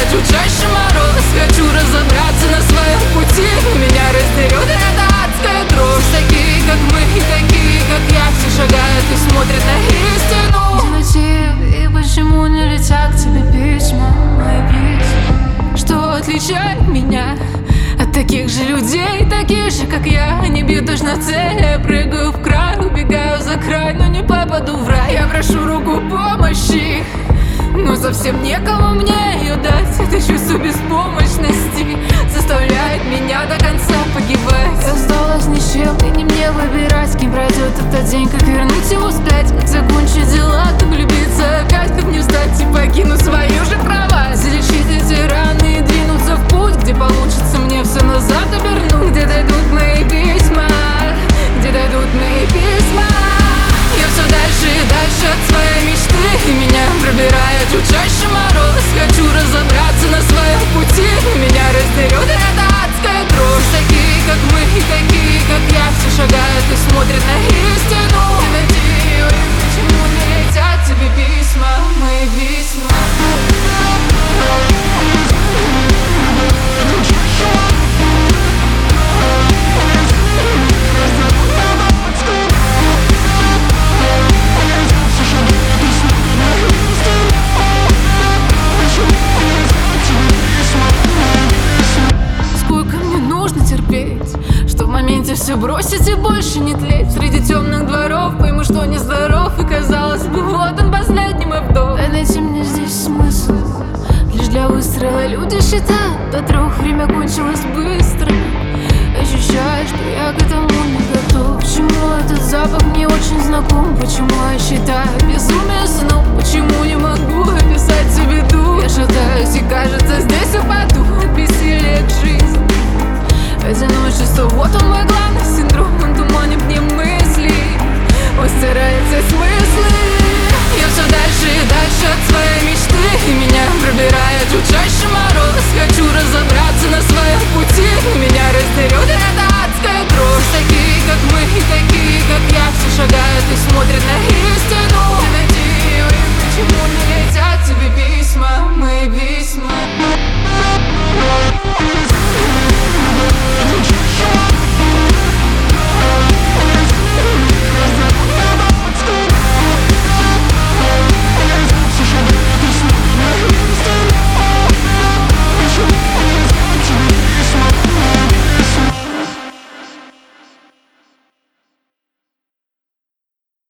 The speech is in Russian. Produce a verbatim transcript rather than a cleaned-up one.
жутчайший мороз. Хочу разобраться на своем пути, меня раздерет эта адская дрожь. Такие, как мы, и такие, как я, все шагают и смотрят на истину. Где мотив и почему не летят к тебе письма, мои письма? Что отличает меня от таких же людей, таких же, как я? Они бьют точно в цель, я прыгаю в край, убегаю за край, но не попаду в рай. Я прошу руку помощи, но совсем некому мне ее дать. Это чувство беспомощности заставляет меня до конца погибать. Я осталась ни с чем, и не мне выбирать, кем пройдет этот день, как вернуть его вспять, как закончить дела, как влюбиться опять, как не встать и покинуть свою же кровать. Залечить эти раны и двинуться в путь, где получится мне все назад обернуть. Где дойдут мои письма, где дойдут мои письма. Я все дальше и дальше от своей мечты, и меня пробирает жутчайший мороз. Хочу разобраться на своем пути, меня раздерет эта адская дрожь. Такие, как мы, и такие, как я, все шагают и смотрят на истину. Надеюсь, почему не летят тебе письма, мои письма? Что в моменте все бросить и больше не тлеть. Среди темных дворов пойму, что нездоров, и казалось бы, вот он последний мой вдох. Дай найти мне здесь смысл, лишь для выстрела люди считают до трех. Время кончилось быстро, ощущаю, что я к этому не готов. Почему этот запах мне очень знаком? Почему я считаю безумие сном? Почему не могу описать себе дух? Я шатаюсь и, кажется, здесь упаду от бессилия к жизни. Одиночество, вот он мой главный синдром, он туман